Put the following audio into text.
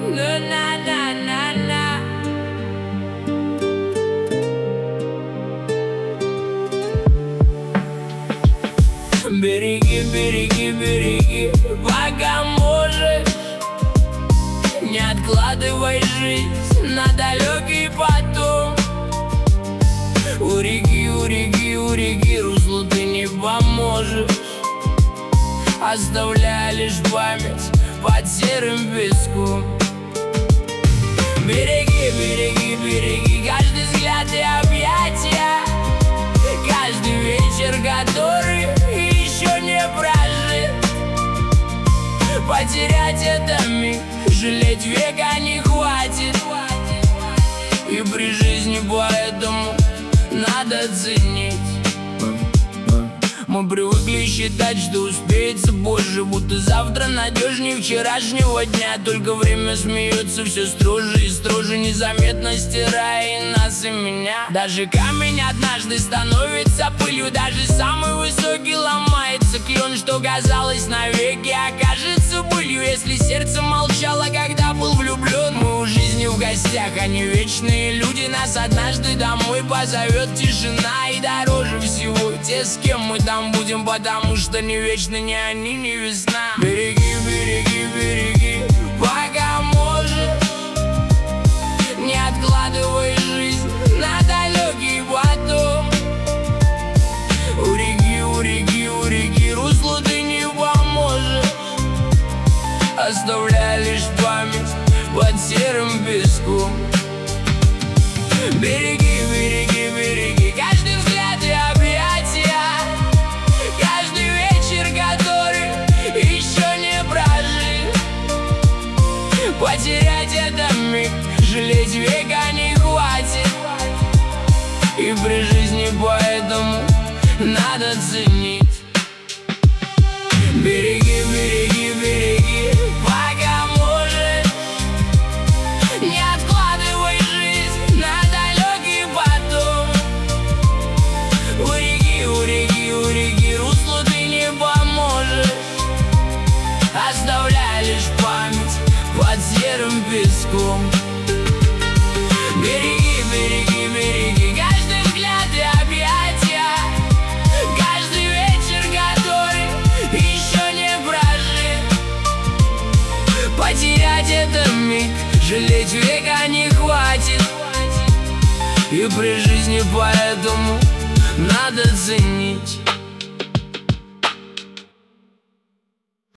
На-на-на-на-на. Береги, береги, береги, пока можешь. Не откладывай жизнь на далекий потом. Уреги, уреги, уреги, руслу ты не поможешь, оставляя лишь память под серым песком. Береги, береги, береги каждый взгляд и объятия, каждый вечер, который еще не прожит. Потерять это миг, жалеть века не хватит. И при жизни поэтому надо ценить. Мы привыкли считать, что успеется позже, будто завтра надежнее вчерашнего дня. Только время смеется все строже и строже, незаметно стирая и нас, и меня. Даже камень однажды становится пылью, даже самый высокий ломается клен. Что казалось навеки, окажется былью, если сердце молчало, когда был влюблен. Мы у жизни в гостях, они вечные люди. Нас однажды домой позовет тишина, и дороже всего те, с кем мы там будем, потому что не вечно ни они, ни весна. Береги, береги, береги, пока можешь. Не откладывай жизнь на далекий потом. Уреги, уреги, уреги, руслу ты не поможешь, оставляя лишь память под серым песком. Береги, береги, береги каждый взгляд и объятия, каждый вечер, который еще не прожит. Потерять это миг, жалеть века не хватит. И при жизни поэтому надо ценить. Береги, береги, береги, пока можешь. Не откладывай жизнь на далекий потом. Уреги, уреги, уреги, руслу ты не поможешь, оставляя лишь память под серым песком. Береги, береги, береги каждый взгляд и объятия, каждый вечер, который еще не прожит. Потерять это миг, жалеть века не хватит. И при жизни поэтому надо ценить.